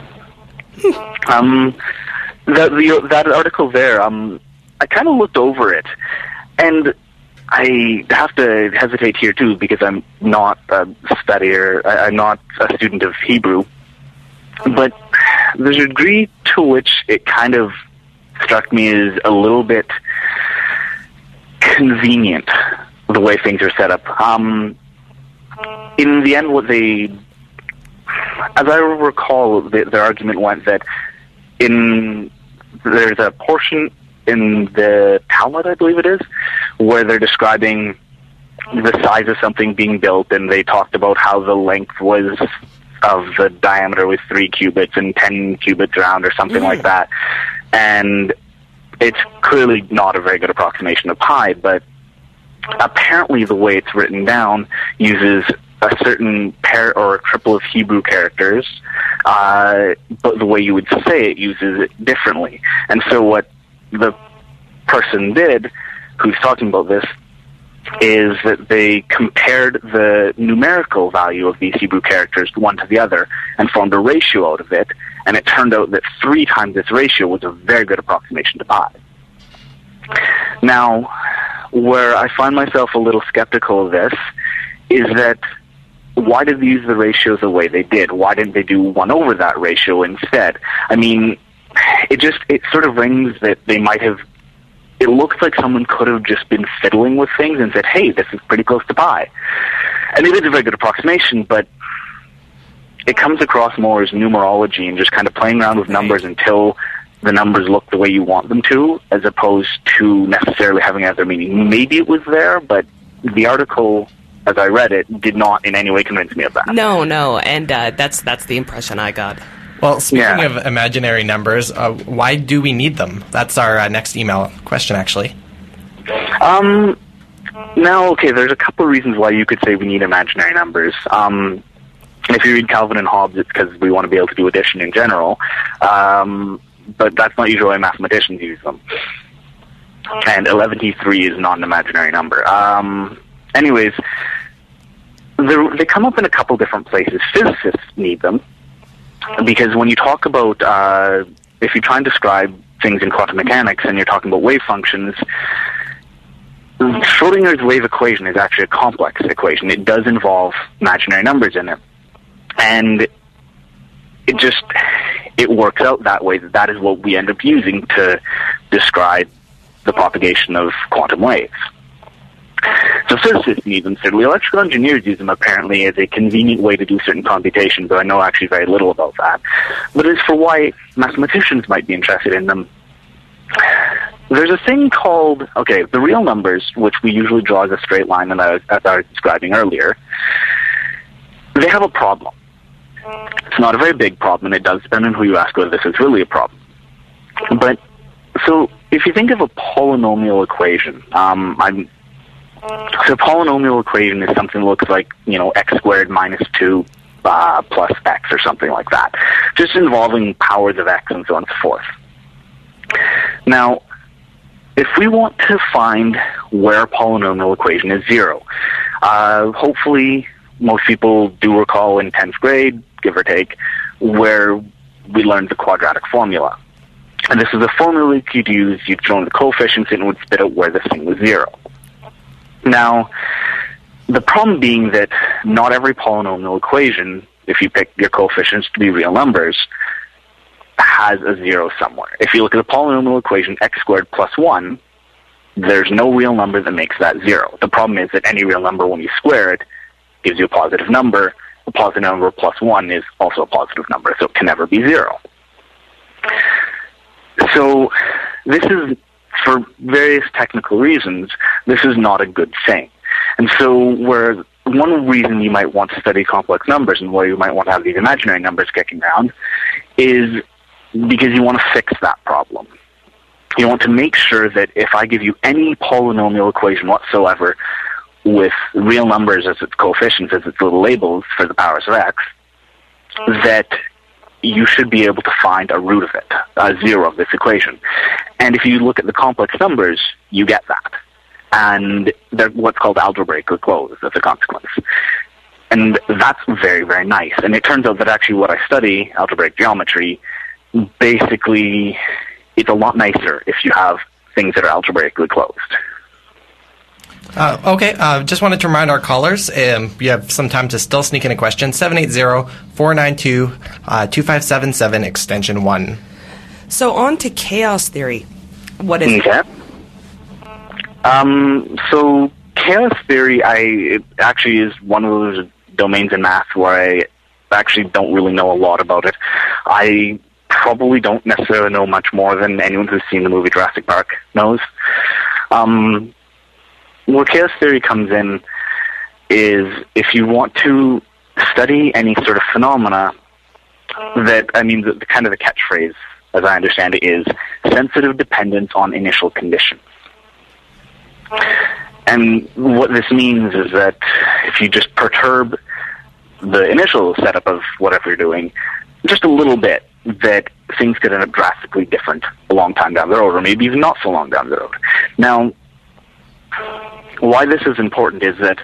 That article there, I kind of looked over it, and I have to hesitate here too because I'm not a studier, I'm not a student of Hebrew, but there's a degree to which it kind of struck me as a little bit convenient, the way things are set up. In the end, as I recall, their argument went that there's a portion in the Talmud, I believe it is, where they're describing the size of something being built, and they talked about how the length of the diameter was 3 cubits and 10 cubits around or something like that. And it's clearly not a very good approximation of pi, but apparently the way it's written down uses a certain pair or a triple of Hebrew characters, but the way you would say it uses it differently. And so what the person did, who's talking about this, is that they compared the numerical value of these Hebrew characters one to the other and formed a ratio out of it, and it turned out that 3 times this ratio was a very good approximation to pi. Now, where I find myself a little skeptical of this is that why did they use the ratio the way they did? Why didn't they do 1 over that ratio instead? I mean, it sort of rings that they might have. It looks like someone could have just been fiddling with things and said, hey, this is pretty close to pi. And it is a very good approximation, but it comes across more as numerology and just kind of playing around with numbers until the numbers look the way you want them to, as opposed to necessarily having other meaning. Maybe it was there, but the article, as I read it, did not in any way convince me of that. No, and that's the impression I got. Well, speaking of imaginary numbers, why do we need them? That's our next email question, actually. Now, okay, there's a couple of reasons why you could say we need imaginary numbers. If you read Calvin and Hobbes, it's because we want to be able to do addition in general, but that's not usually why mathematicians use them. And 11t3 is not an imaginary number. Anyways, they come up in a couple different places. Physicists need them, because when you talk about, if you try and describe things in quantum mechanics and you're talking about wave functions, Schrodinger's wave equation is actually a complex equation. It does involve imaginary numbers in it. And it works out that way. That is what we end up using to describe the propagation of quantum waves. So physicists need them, certainly. Electrical engineers use them apparently as a convenient way to do certain computations, but I know actually very little about that. But as for why mathematicians might be interested in them, there's a thing called, the real numbers, which we usually draw as a straight line, and as I was describing earlier, they have a problem. It's not a very big problem, and it does depend on who you ask whether this is really a problem. But, so, if you think of a polynomial equation, so a polynomial equation is something that looks like, x squared minus 2 plus x or something like that, just involving powers of x and so on and so forth. Now, if we want to find where a polynomial equation is 0, hopefully most people do recall in 10th grade, give or take, where we learned the quadratic formula. And this is the formula you could use. You'd throw in the coefficients and it would spit out where this thing was 0. Now, the problem being that not every polynomial equation, if you pick your coefficients to be real numbers, has a 0 somewhere. If you look at the polynomial equation x squared plus 1, there's no real number that makes that 0. The problem is that any real number, when you square it, gives you a positive number. A positive number plus 1 is also a positive number, so it can never be 0. So this is, for various technical reasons, this is not a good thing. And so one reason you might want to study complex numbers and where you might want to have these imaginary numbers kicking around is because you want to fix that problem. You want to make sure that if I give you any polynomial equation whatsoever with real numbers as its coefficients, as its little labels for the powers of x, that you should be able to find a root of it, a 0 of this equation. And if you look at the complex numbers, you get that. And they're what's called algebraically closed as a consequence. And that's very, very nice. And it turns out that actually what I study, algebraic geometry, basically it's a lot nicer if you have things that are algebraically closed. Just wanted to remind our callers, you have some time to still sneak in a question, 780-492-2577, extension 1. So on to chaos theory. What is it? So chaos theory, it actually is one of those domains in math where I actually don't really know a lot about it. I probably don't necessarily know much more than anyone who's seen the movie Jurassic Park knows. Where chaos theory comes in is if you want to study any sort of phenomena the kind of the catchphrase, as I understand it, is sensitive dependence on initial conditions. And what this means is that if you just perturb the initial setup of whatever you're doing just a little bit, that things could end up drastically different a long time down the road, or maybe even not so long down the road. Now, why this is important is that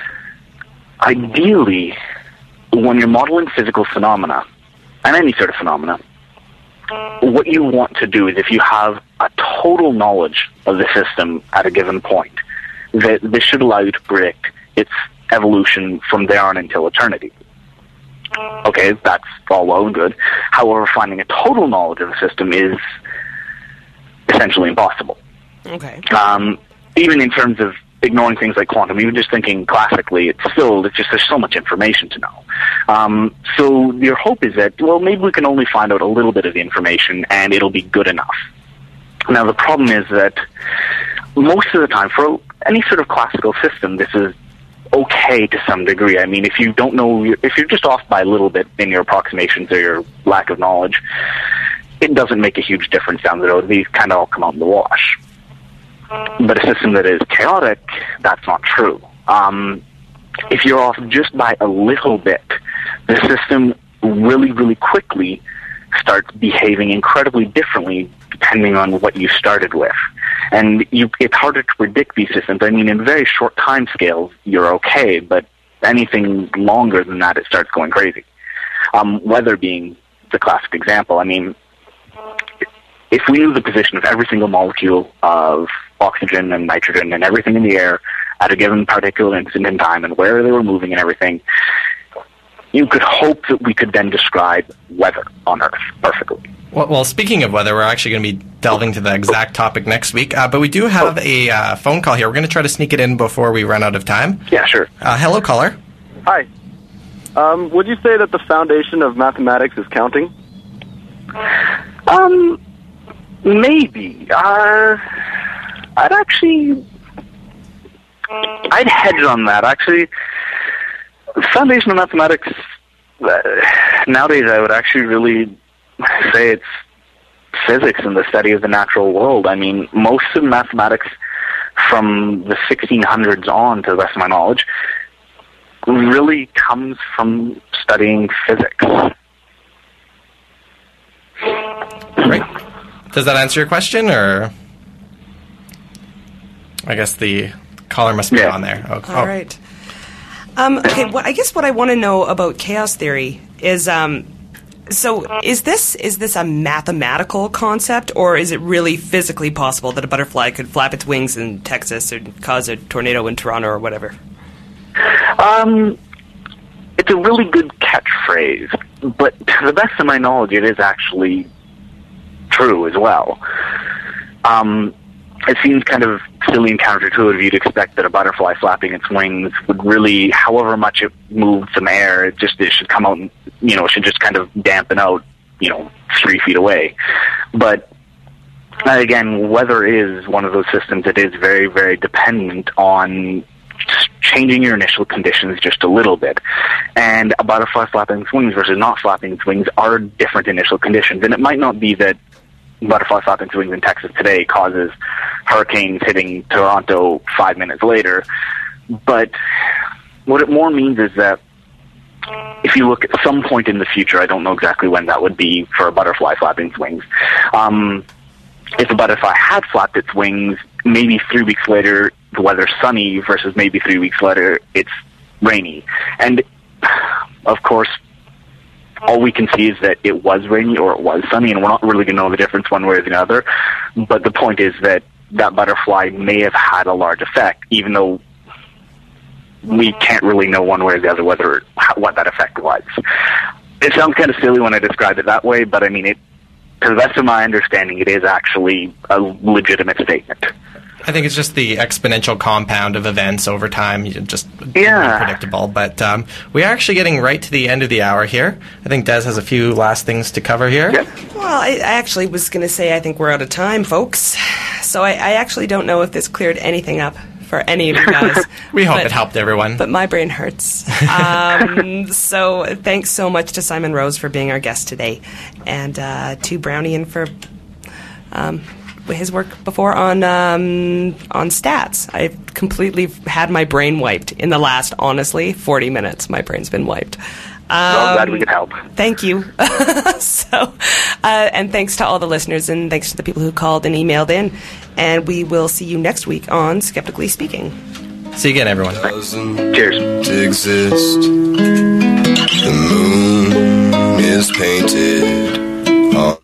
ideally, when you're modeling physical phenomena, and any sort of phenomena, what you want to do is if you have a total knowledge of the system at a given point, that this should allow you to predict its evolution from there on until eternity. Okay, that's all well and good. However, finding a total knowledge of the system is essentially impossible. Okay. Even in terms of ignoring things like quantum, even just thinking classically, it's just there's so much information to know. So your hope is that, well, maybe we can only find out a little bit of the information and it'll be good enough. Now, the problem is that most of the time, for any sort of classical system, this is okay to some degree. I mean, if you don't know, if you're just off by a little bit in your approximations or your lack of knowledge, it doesn't make a huge difference down the road. These kind of all come out in the wash. But a system that is chaotic, that's not true. If you're off just by a little bit, the system really, really quickly starts behaving incredibly differently depending on what you started with. And it's harder to predict these systems. I mean, in very short time scales, you're okay, but anything longer than that, it starts going crazy. Weather being the classic example. I mean, if we knew the position of every single molecule of oxygen and nitrogen and everything in the air at a given particular instant in time and where they were moving and everything, you could hope that we could then describe weather on Earth perfectly. Well, speaking of weather, we're actually going to be delving to the exact topic next week, but we do have a phone call here. We're going to try to sneak it in before we run out of time. Yeah, sure. Hello, caller. Hi. Would you say that the foundation of mathematics is counting? Maybe. I'd hedge on that. Actually, foundational mathematics, nowadays I would actually really say it's physics and the study of the natural world. I mean, most of mathematics from the 1600s on, to the best of my knowledge, really comes from studying physics. Right. Does that answer your question, or I guess the caller must be on there. All right. Okay. I guess what I want to know about chaos theory is, so is this a mathematical concept, or is it really physically possible that a butterfly could flap its wings in Texas or cause a tornado in Toronto or whatever? It's a really good catchphrase, but to the best of my knowledge, it is actually true as well. It seems kind of silly and counterintuitive. You'd expect that a butterfly flapping its wings would really, however much it moved some air, it should come out and, it should just kind of dampen out, 3 feet away. But again, weather is one of those systems that is very, very dependent on changing your initial conditions just a little bit. And a butterfly flapping its wings versus not flapping its wings are different initial conditions. And it might not be that butterfly flapping its wings in Texas today causes hurricanes hitting Toronto 5 minutes later. But what it more means is that if you look at some point in the future, I don't know exactly when that would be for a butterfly flapping its wings, if a butterfly had flapped its wings, maybe 3 weeks later the weather's sunny versus maybe 3 weeks later it's rainy. And of course, all we can see is that it was rainy or it was sunny, and we're not really going to know the difference one way or the other. But the point is that that butterfly may have had a large effect, even though we can't really know one way or the other what that effect was. It sounds kind of silly when I describe it that way, but I mean, to the best of my understanding, it is actually a legitimate statement. I think it's just the exponential compound of events over time, just unpredictable. But we are actually getting right to the end of the hour here. I think Des has a few last things to cover here. Yep. Well, I actually was going to say I think we're out of time, folks. So I actually don't know if this cleared anything up for any of you guys. We hope it helped everyone. But my brain hurts. So thanks so much to Simon Rose for being our guest today, and to Brownian for his work before on stats. I completely had my brain wiped in the last, honestly, 40 minutes. My brain's been wiped. I'm glad we could help. Thank you. And thanks to all the listeners, and thanks to the people who called and emailed in. And we will see you next week on Skeptically Speaking. See you again, everyone. Cheers. Exist. The moon is painted on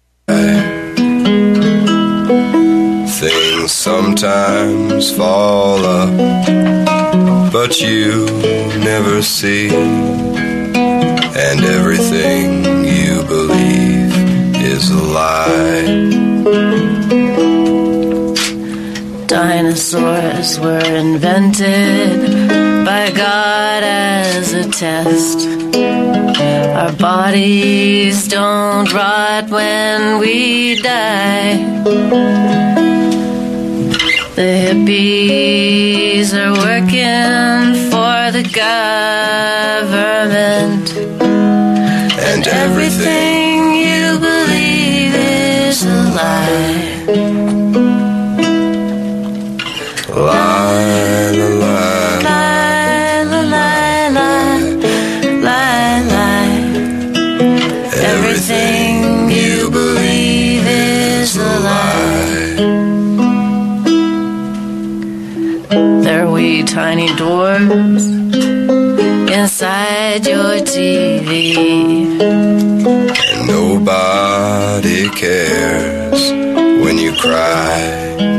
things sometimes fall up, but you never see. And everything you believe is a lie. Dinosaurs were invented by God as a test. Our bodies don't rot when we die. The hippies are working for the government. And everything you believe is a lie. Lie, la, lie. Lie, la, lie, lie. Lie, lie. Everything you believe is a lie. There are wee tiny dwarfs inside your TV. And nobody cares when you cry.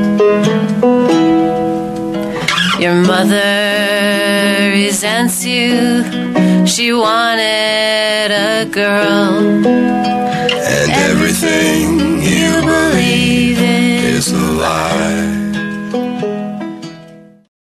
Your mother resents you. She wanted a girl. And everything you believe